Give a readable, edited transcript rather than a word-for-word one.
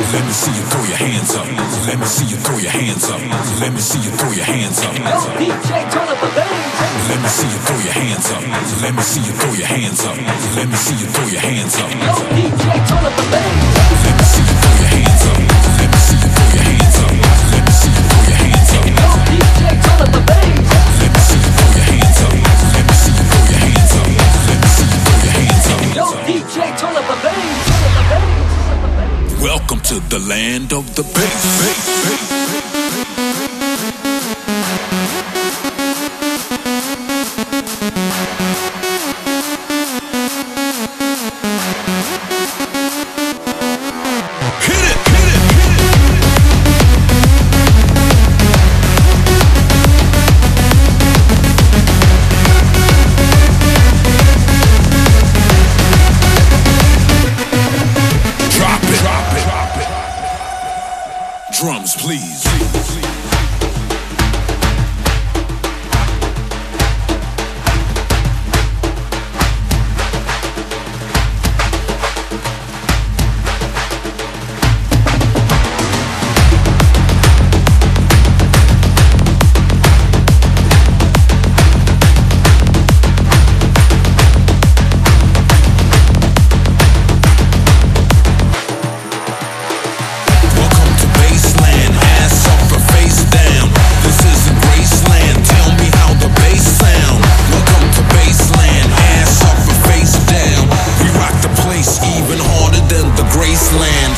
Let me see you throw your hands up. Let me see you throw your hands up. Let me see you throw your hands up. Yo, DJ, turn up the bass. Let me see you throw your hands up. Let me see you throw your hands up. Let me see you throw your hands up. Yo, DJ, turn up the bass. Let me see you throw your hands up. Let me see you throw your hands up. Let me see you throw your hands up. Yo, DJ, turn up the bass. Let me see you throw your hands up. Let me see you throw your hands up. Let me see you throw your hands up. Yo, DJ, turn up the bass. Turn up the bass. Welcome to the land of the bass. Drums, please. Even harder than the Graceland.